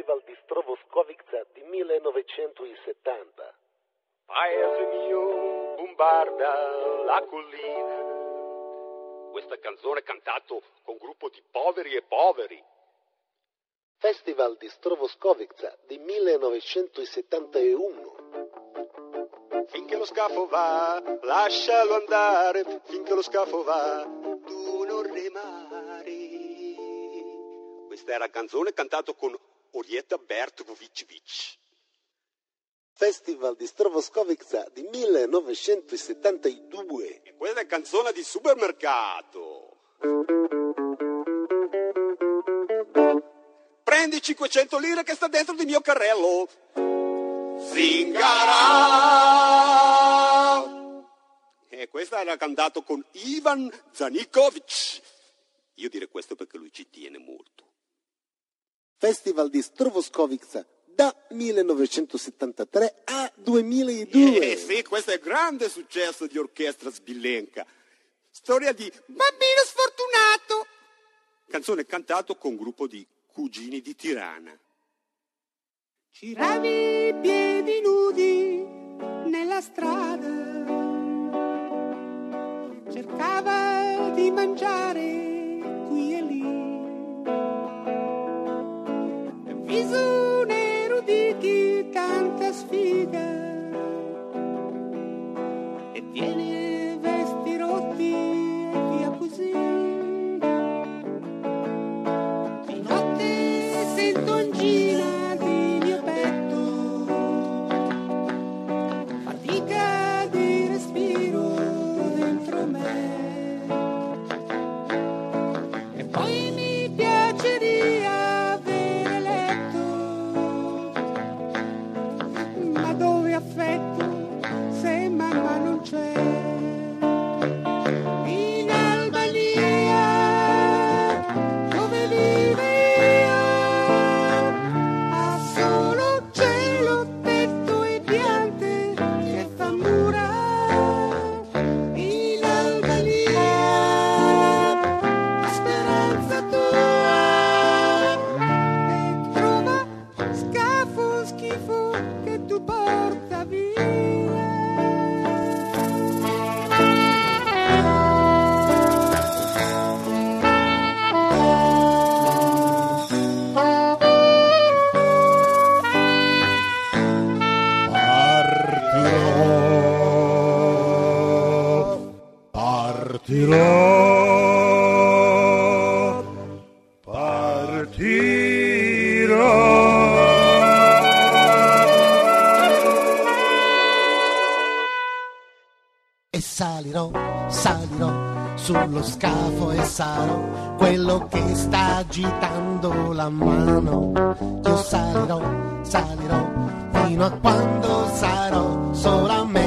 Festival di Strovoskovica di 1970. Paese mio, bombarda la collina. Questa canzone è cantato con un gruppo di poveri e poveri. Festival di Strovoskovica di 1971. Finché lo scafo va, lascialo andare. Finché lo scafo va, tu non remare. Questa era la canzone cantata con Orietta Bertokovic. Festival di Strovoskovica di 1972. E questa è canzone di supermercato. Prendi 500 lire che sta dentro di mio carrello. Zingara! E questa era cantata con Ivan Zanikovic. Io direi questo perché lui ci tiene molto. Festival di Strovoskovica da 1973 a 2002. Sì, questo è il grande successo di Orchestra Sbilenka. Storia di bambino sfortunato. Canzone cantato con un gruppo di cugini di Tirana. Giravi i piedi nudi nella strada, cercava di mangiare qui e lì, viso nero di chi tanta sfiga, e tiene vesti rotti e via così. Di notte sento angina di mio petto, fatica di respiro dentro me, e poi mi piaceria avere letto, ma dove affetto se mamma non c'è? In Albania, dove vive io, ha solo cielo, tetto e piante che fa mura. In Albania, speranza tua, e trova scafo schifo che tu porta via. E salirò sullo scafo e sarò quello che sta agitando la mano. Io salirò fino a quando sarò solamente